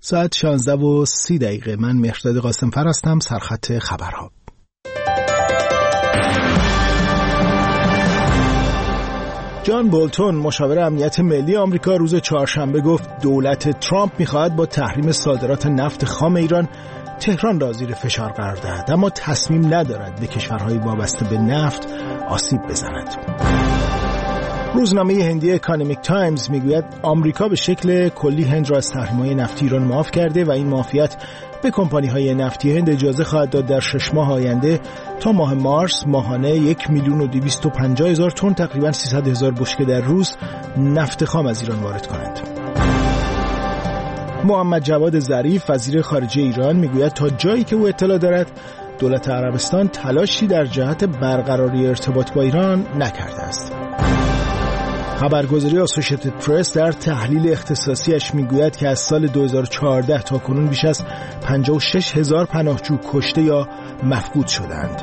ساعت 16:30. من مهرداد قاسم‌فر هستم. سرخط خبرها. جان بولتون مشاور امنیت ملی آمریکا روز چهارشنبه گفت دولت ترامپ می‌خواهد با تحریم صادرات نفت خام ایران تهران را زیر فشار قرار دهد، اما تصمیم ندارد به کشورهای وابسته به نفت آسیب بزند. روزنامه هندی اکانومیک تایمز میگوید آمریکا به شکل کلی هند را از تحریم‌های نفتی ایران معاف کرده و این معافیت به کمپانی‌های نفتی هند اجازه خواهد داد در 6 ماه آینده تا ماه مارس ماهانه 1,250,000 تن تقریباً 300,000 بشکه در روز نفت خام از ایران وارد کنند. محمد جواد ظریف وزیر خارجه ایران میگوید تا جایی که او اطلاع دارد دولت عربستان تلاشی در جهت برقراری ارتباط با ایران نکرده است. خبرگزاری آسوشیتد پرس در تحلیل اختصاصیش میگوید که از سال 2014 تا کنون بیش از 56,000 پناهجو کشته یا مفقود شدند.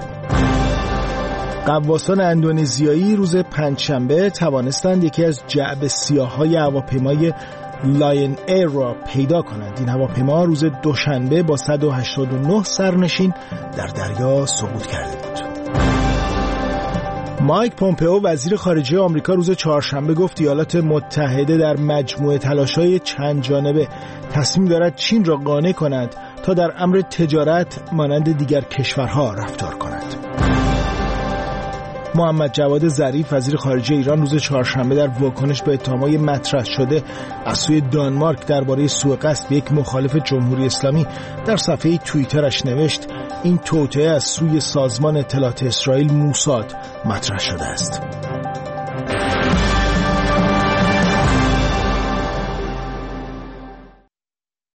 غواصان اندونزیایی روز پنجشنبه توانستند یکی از جعبه سیاه‌های هواپیمای لاین ایر را پیدا کنند. این هواپیما روز دوشنبه با 189 سرنشین در دریا سقوط کرده بود. مایک پومپئو وزیر خارجه آمریکا روز چهارشنبه گفت ایالات متحده در مجموعه تلاش‌های چند جانبه تصمیم دارد چین را قانع کند تا در امر تجارت مانند دیگر کشورها رفتار کند. محمد جواد ظریف وزیر خارجه ایران روز چهارشنبه در واکنش به اتهامات مطرح شده از سوی دانمارک درباره سوء قصد به یک مخالف جمهوری اسلامی در صفحه توییترش نوشت این توطئه از سوی سازمان اطلاعات اسرائیل موساد مطرح شده است.